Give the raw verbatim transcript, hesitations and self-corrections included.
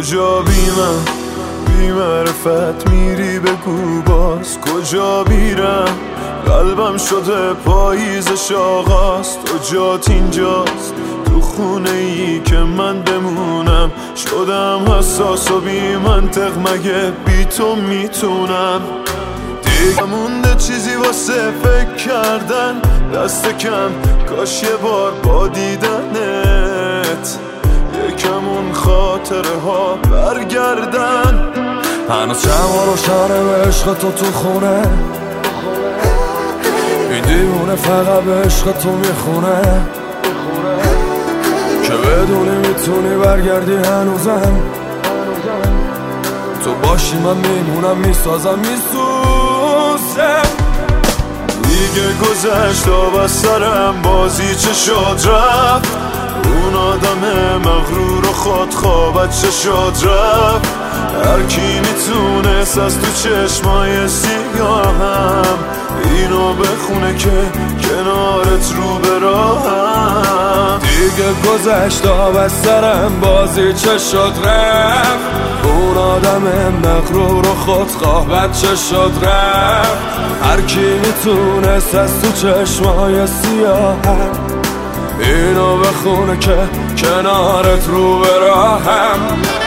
کجا بی من بی معرفت میری بگو باز کجا میرم قلبم شده پاییزش آغاز تو جات اینجاست تو خونه ای که من بمونم شدم حساس و بی منطق مگه بی تو میتونم دیگه مونده چیزی واسه فکر کردن دست کم کاش یه بار با دیدنت یکم اون خاطره ها برگردن هنوز شما روشنه به عشق تو تو خونه این دیوونه فقط به عشق تو میخونه که بدونی میتونی برگردی هنوزم تو باشی من میمونم میسازم میسوزم دیگه گذشت آب از سرم بازی چه شد رفت اون آدم مغرور و خودخوابت چه شد رفت هر کی میتونست از تو چشمای سیاهم اینو بخونه که کنارت رو به راهم دیگه گذشت آب از سرم بازی چه شد رفت اون آدم مغرور و خودخواهت چه شد رفت هر کی میتونست از تو چشمای سیاهم اینو بخونه که کنارت رو به راهم